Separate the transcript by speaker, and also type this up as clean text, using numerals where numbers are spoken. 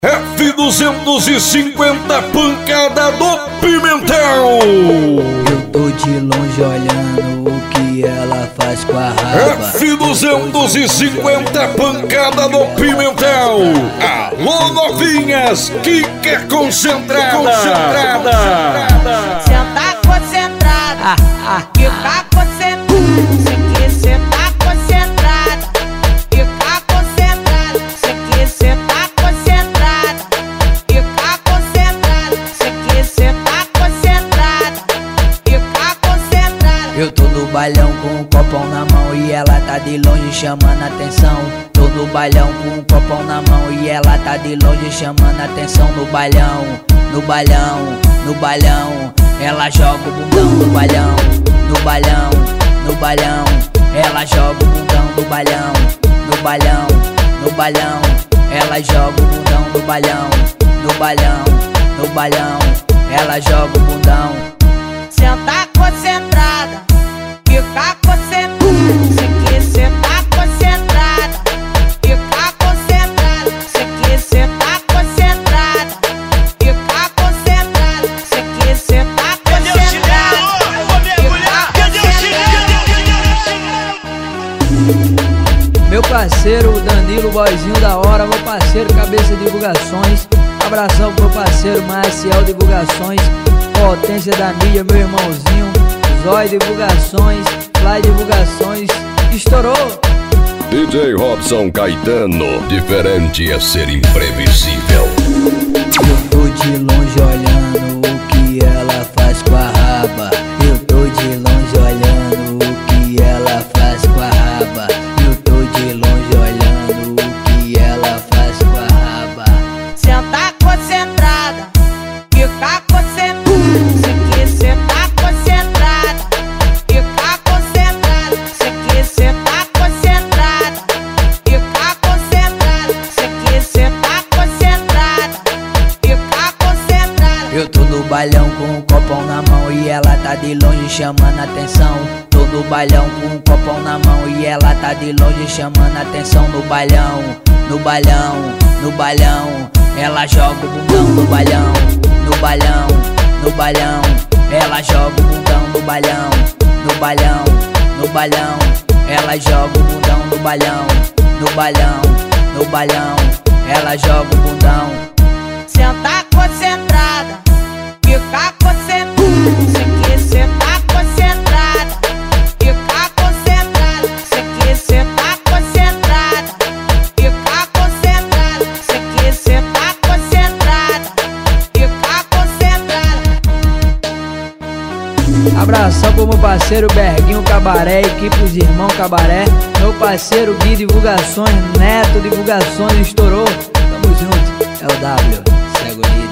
Speaker 1: F250 pancada do Pimentel.
Speaker 2: Eu tô de longe olhando o que ela faz com a raba.
Speaker 1: F250 pancada do Pimentel. Alô novinhas, que quer concentrada.
Speaker 3: Senta concentrada, fica concentrada. Se que cê tá concentrada, fica concentrada. Se que cê tá concentrada, fica concentrada. Se que cê tá concentrada, fica concentrada.
Speaker 2: Eu tô no bailão com um copão na mão e ela tá de longe chamando atenção. Tô no bailão com um copão na mão e ela tá de longe chamando atenção. No bailão, no bailão, no bailão, ela joga o bundão no bailão. No bailão, no bailão, ela joga o bundão no bailão. No bailão, no bailão, ela joga o bundão no bailão. No bailão, no bailão, ela joga o bundão.
Speaker 3: Senta concentrada, fica concentrada. Se que cê tá concentrada, fica concentrada. Se que cê tá concentrada, fica concentrada. Se que cê tá concentrada,
Speaker 4: Meu parceiro Danilo, boyzinho da hora. Meu parceiro Cabeça Divulgações. Abração pro meu parceiro Maciel Divulgações. Potência da mídia, meu irmãozinho Zói Divulgações, Fly Divulgações. Estourou!
Speaker 1: DJ Robson Caetano, diferente é ser imprevisível.
Speaker 2: Eu tô de longe olhando o que ela faz com a raba. Eu tô de longe olhando o que ela faz com a raba. Eu tô de longe olhando o que ela faz com a raba.
Speaker 3: senta concentrada, fica concentrada. Se que cê tá concentrada, fica concentrada. Se que cê tá concentrada, fica concentrada. Se que cê tá concentrada, fica concentrada.
Speaker 2: Eu tô no bailão com um copão na mão e ela tá de longe chamando atenção. Tô no bailão com um copão na mão e ela tá de longe chamando atenção. No bailão, no bailão, no bailão, ela joga o bundão no bailão. No bailão, no bailão, ela joga o bundão no bailão. No bailão, no bailão, ela joga o bundão no bailão. No bailão, no bailão, ela joga o bundão.
Speaker 3: Senta concentrada, fica concentrada. Se que cê tá concentrada, fica concentrada. Se que cê tá concentrada, fica concentrada. Se que cê tá concentrada, fica concentrada.
Speaker 4: Abração pro meu parceiro Berguinho Cabaré, equipe dos Irmão Cabaré. Meu parceiro Gui Divulgações, Neto Divulgações. Estourou, tamo junto, é o W, cego líder.